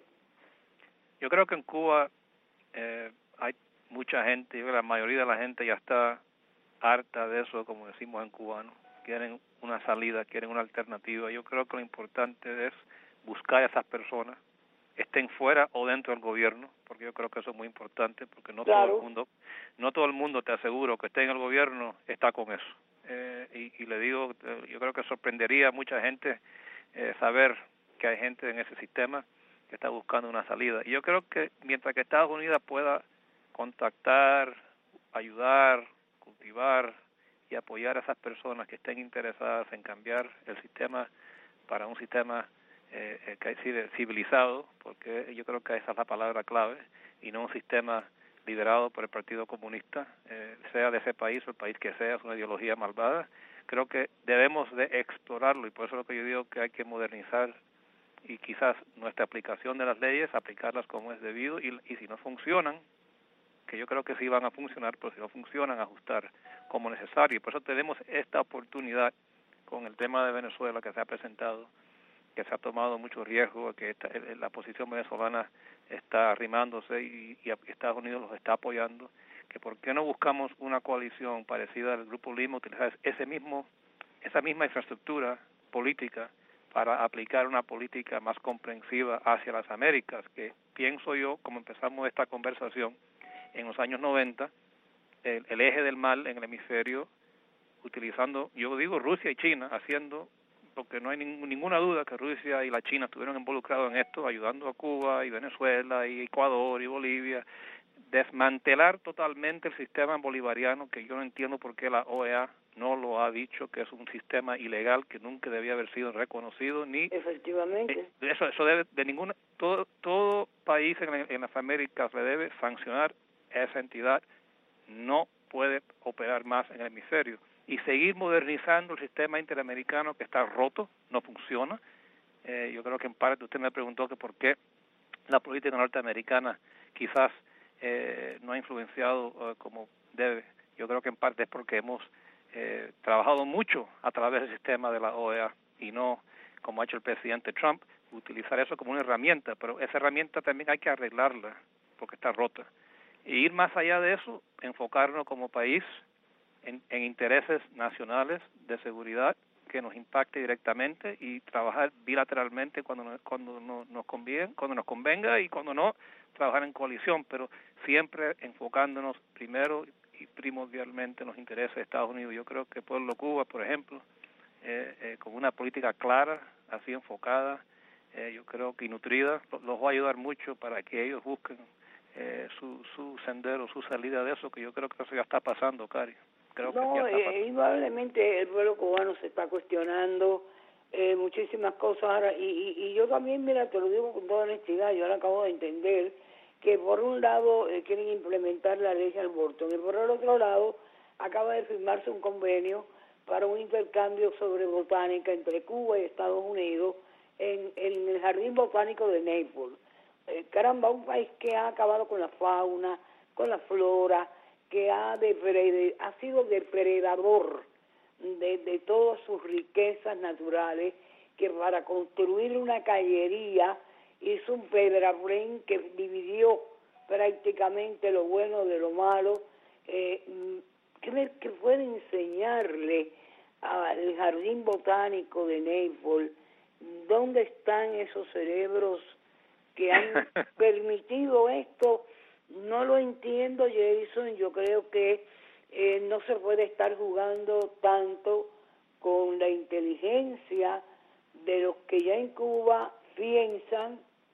Yo creo que en Cuba eh, hay mucha gente, yo creo que la mayoría de la gente ya está harta de eso, como decimos en cubano. Quieren una salida, quieren una alternativa. Yo creo que lo importante es buscar a esas personas, estén fuera o dentro del gobierno, porque yo creo que eso es muy importante, porque no claro. todo el mundo, no todo el mundo, te aseguro, que esté en el gobierno está con eso. Eh, y, y le digo, eh, yo creo que sorprendería a mucha gente eh, saber que hay gente en ese sistema que está buscando una salida. Y yo creo que mientras que Estados Unidos pueda contactar, ayudar, cultivar y apoyar a esas personas que estén interesadas en cambiar el sistema para un sistema eh, civilizado, porque yo creo que esa es la palabra clave, y no un sistema liderado por el Partido Comunista, eh, sea de ese país o el país que sea, es una ideología malvada. Creo que debemos de explorarlo, y por eso es lo que yo digo que hay que modernizar y quizás nuestra aplicación de las leyes, aplicarlas como es debido, y, y si no funcionan, que yo creo que sí van a funcionar, pero si no funcionan, ajustar como necesario. Y por eso tenemos esta oportunidad con el tema de Venezuela que se ha presentado, que se ha tomado mucho riesgo, que esta, la posición venezolana está arrimándose y, y Estados Unidos los está apoyando, que por qué no buscamos una coalición parecida al Grupo Lima, utilizar ese mismo, esa misma infraestructura política para aplicar una política más comprensiva hacia las Américas, que pienso yo, como empezamos esta conversación, en los años noventa, el, el eje del mal en el hemisferio, utilizando, yo digo Rusia y China, haciendo, porque no hay ning, ninguna duda que Rusia y la China estuvieron involucrados en esto, ayudando a Cuba y Venezuela y Ecuador y Bolivia, desmantelar totalmente el sistema bolivariano, que yo no entiendo por qué la O E A no lo ha dicho, que es un sistema ilegal que nunca debía haber sido reconocido, ni efectivamente eh, eso eso debe de ninguna todo todo país en, en las Américas le debe sancionar esa entidad, no puede operar más en el hemisferio y seguir modernizando el sistema interamericano que está roto, no funciona. Eh, yo creo que en parte usted me preguntó que por qué la política norteamericana quizás eh, no ha influenciado uh, como debe. Yo creo que en parte es porque hemos eh, trabajado mucho a través del sistema de la O E A y no, como ha hecho el presidente Trump, utilizar eso como una herramienta, pero esa herramienta también hay que arreglarla porque está rota. E ir más allá de eso, enfocarnos como país en, en intereses nacionales de seguridad que nos impacte directamente y trabajar bilateralmente cuando nos, cuando no, nos conviene, cuando nos convenga y cuando no, trabajar en coalición, pero siempre enfocándonos primero y primordialmente en los intereses de Estados Unidos. Yo creo que el pueblo de Cuba, por ejemplo, eh, eh, con una política clara, así enfocada, eh, yo creo que nutrida, los va a ayudar mucho para que ellos busquen eh, su, su sendero, su salida de eso, que yo creo que eso ya está pasando, Cari. Creo no, que ya está pasando. Eh, indudablemente el pueblo cubano se está cuestionando eh, muchísimas cosas ahora, y, y, y yo también, mira, te lo digo con toda honestidad, yo ahora acabo de entender que por un lado eh, quieren implementar la ley de aborto, y por el otro lado acaba de firmarse un convenio para un intercambio sobre botánica entre Cuba y Estados Unidos en, en el Jardín Botánico de Naples. Eh, caramba, un país que ha acabado con la fauna, con la flora, que ha, depred- ha sido depredador de, de todas sus riquezas naturales, que para construir una callería hizo un pedrabrén que dividió prácticamente lo bueno de lo malo. Eh, ¿qué, ¿Qué puede enseñarle al Jardín Botánico de Naples? ¿Dónde están esos cerebros que han permitido esto? No lo entiendo, Jason. Yo creo que eh, no se puede estar jugando tanto con la inteligencia de los que ya en Cuba piensan,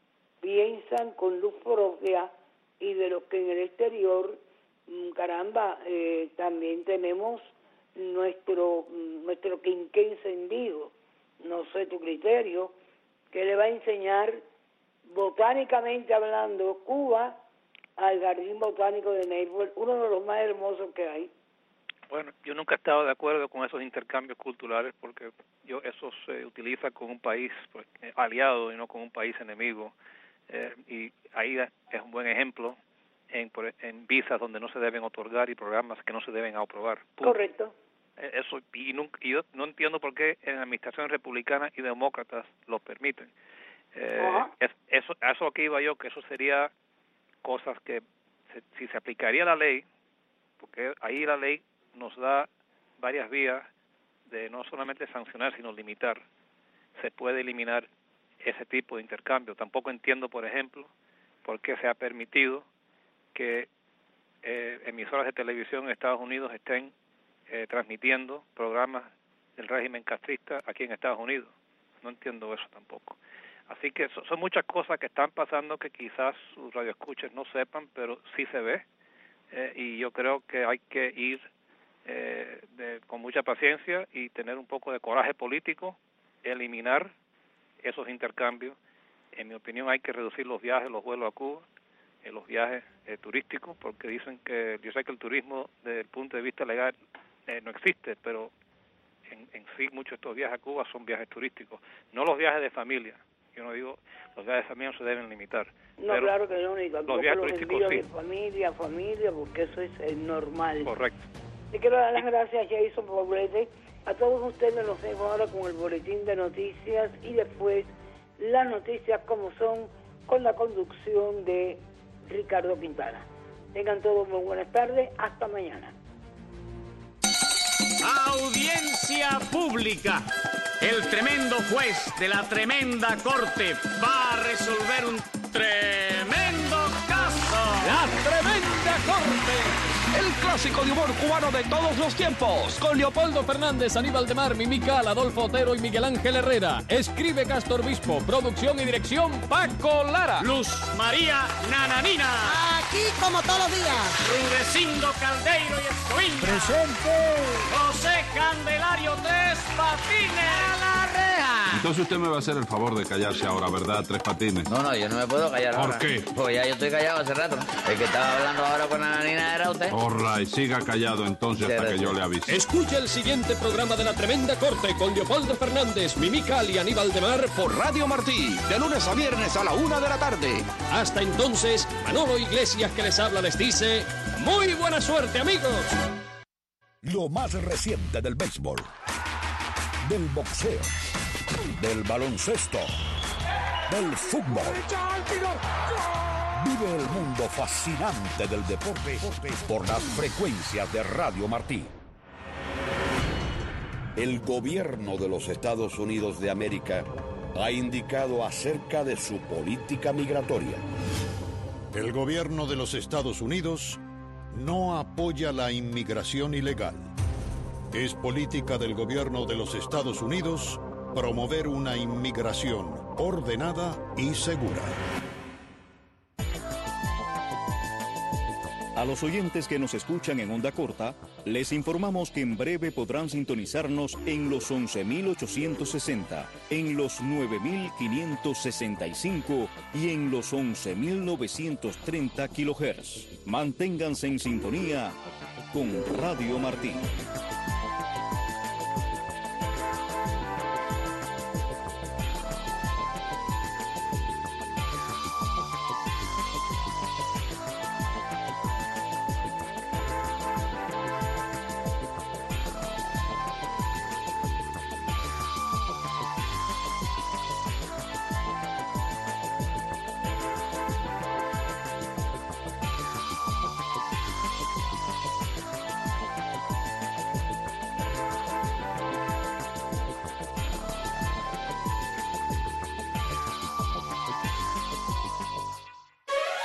piensan con luz propia, y de los que en el exterior, caramba, eh, también tenemos nuestro, nuestro quinqué encendido, no sé tu criterio, que le va a enseñar botánicamente hablando Cuba al Jardín Botánico de Naples, uno de los más hermosos que hay. Bueno, yo nunca he estado de acuerdo con esos intercambios culturales porque yo eso se utiliza con un país pues, aliado y no con un país enemigo. Eh, y ahí es un buen ejemplo en, en visas donde no se deben otorgar y programas que no se deben aprobar. Punto. Correcto. Eso y, nunca, y yo no entiendo por qué en administraciones republicanas y demócratas los permiten. Eh, uh-huh. es, eso, a eso que iba yo, que eso sería cosas que se, si se aplicaría la ley, porque ahí la ley nos da varias vías de no solamente sancionar sino limitar, se puede eliminar ese tipo de intercambio. Tampoco entiendo, por ejemplo, por qué se ha permitido que eh, emisoras de televisión en Estados Unidos estén eh, transmitiendo programas del régimen castrista aquí en Estados Unidos. No entiendo eso tampoco. Así que so, son muchas cosas que están pasando que quizás sus radioescuchas no sepan, pero sí se ve. Eh, y yo creo que hay que ir eh, de, con mucha paciencia y tener un poco de coraje político, eliminar esos intercambios. En mi opinión hay que reducir los viajes, los vuelos a Cuba, eh, los viajes eh, turísticos, porque dicen que, yo sé que el turismo desde el punto de vista legal eh, no existe, pero en, en sí muchos de estos viajes a Cuba son viajes turísticos, no los viajes de familia. Yo no digo, los viajes de familia no se deben limitar. No, pero claro que no, ni tampoco los, los envíos sí. de familia a familia, porque eso es eh, normal. Correcto. Te quiero dar las gracias, Jason Poblete. A todos ustedes los dejo ahora con el boletín de noticias y después las noticias como son con la conducción de Ricardo Quintana. Tengan todos muy buenas tardes. Hasta mañana. Audiencia pública. El tremendo juez de la tremenda corte va a resolver un tremendo caso. La tremenda corte. El clásico de humor cubano de todos los tiempos. Con Leopoldo Fernández, Aníbal de Mar, Mimical, Adolfo Otero y Miguel Ángel Herrera. Escribe Castor Bispo. Producción y dirección Paco Lara. Luz María Nananina. Aquí como todos los días. Rudecindo Caldeiro y Escoviña. Presente. José Candelario Tres Patines. A la reja. Entonces usted me va a hacer el favor de callarse ahora, ¿verdad, Tres Patines? No, no, yo no me puedo callar ¿Por ahora. ¿Por qué? Pues ya yo estoy callado hace rato. El que estaba hablando ahora con Nananina era usted. All right, siga callado entonces hasta que yo le avise. Escucha el siguiente programa de La Tremenda Corte con Leopoldo Fernández, Mimical y Aníbal de Mar por Radio Martí, de lunes a viernes a la una de la tarde. Hasta entonces, Manolo Iglesias que les habla les dice, ¡muy buena suerte, amigos! Lo más reciente del béisbol, del boxeo, del baloncesto, del fútbol. Vive el mundo fascinante del deporte por las frecuencias de Radio Martí. El gobierno de los Estados Unidos de América ha indicado acerca de su política migratoria. El gobierno de los Estados Unidos no apoya la inmigración ilegal. Es política del gobierno de los Estados Unidos promover una inmigración ordenada y segura. A los oyentes que nos escuchan en onda corta, les informamos que en breve podrán sintonizarnos en los once mil ochocientos sesenta, en los nueve mil quinientos sesenta y cinco y en los once mil novecientos treinta kilohertz. Manténganse en sintonía con Radio Martí.